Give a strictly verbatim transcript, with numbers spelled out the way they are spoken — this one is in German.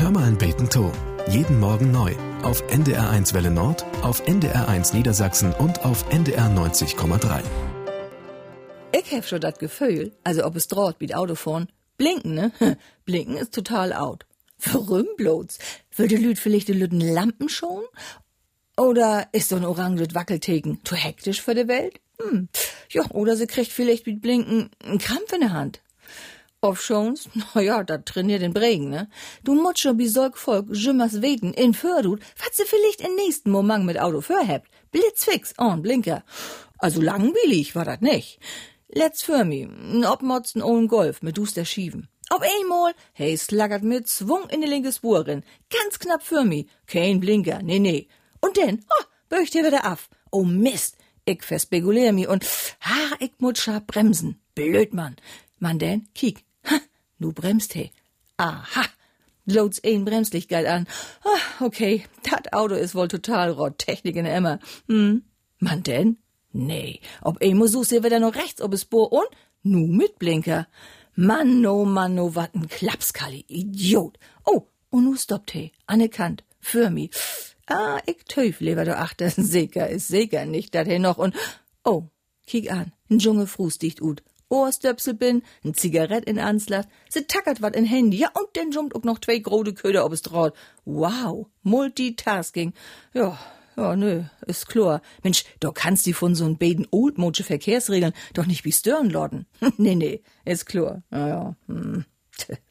Hör mal ein Beten to. Jeden Morgen neu. Auf N D R eins Welle Nord, auf N D R eins Niedersachsen und auf N D R neunzig Komma drei. Ich hab schon das Gefühl, also ob es droht mit Autofahren, blinken, ne? Blinken ist total out. Warum bloß? Will die Lüd vielleicht die Lüden Lampen schon? Oder ist so ein oranges Wackeltheken zu hektisch für die Welt? Hm. Ja, oder sie kriegt vielleicht mit Blinken einen Krampf in der Hand. Auf Schons, na ja, da trainiert den Bregen, ne? Du musst schon wie solch Volk jümmers weten, in Fördut, was sie vielleicht im nächsten Moment mit Auto vorhabt. Blitzfix, on Blinker. Also langweilig war das nicht. Let's für mi, n Obmotzen ohne Golf mit Duster Schieven. Ob einmal, hey, slaggert mit Zwung in die linke Spur rein. Ganz knapp für mi. Kein Blinker, nee, nee. Und denn, oh, böcht ihr wieder ab. Oh Mist, ich verspekulier mi und, ha, ich muss scharf bremsen. Blöd, Mann. Man denn, kiek. Ha, nu bremst he. Aha. Loads ein Bremslichtgeil an. Ah, okay, dat Auto ist wohl total rot. Technik in der Emmer. Hm. Man denn? Nee. Ob einmal suchst ihr wieder noch rechts ob es Spur und, nu mit Blinker. Mann, oh Mann, oh, wat n Klapskalli, Idiot. Oh, und nu stoppt he, anerkannt, für mi. Ah, ich töf lieber du achter, sicher ist sicher nicht, dat he noch und, oh, kiek an, n Junge Frus dicht ut, Ohrstöpsel bin, n Zigarett in Anslass, se tackert wat in Handy, ja, und denn jumpt auch noch zwei grode Köder ob es draht. Wow, Multitasking, ja. Ja, nö, ist klar. Mensch, du kannst die von so'n beiden oldmodsche Verkehrsregeln doch nicht wie Stirn lorden. nee, nee, ist klar. Ja, ja. Hm.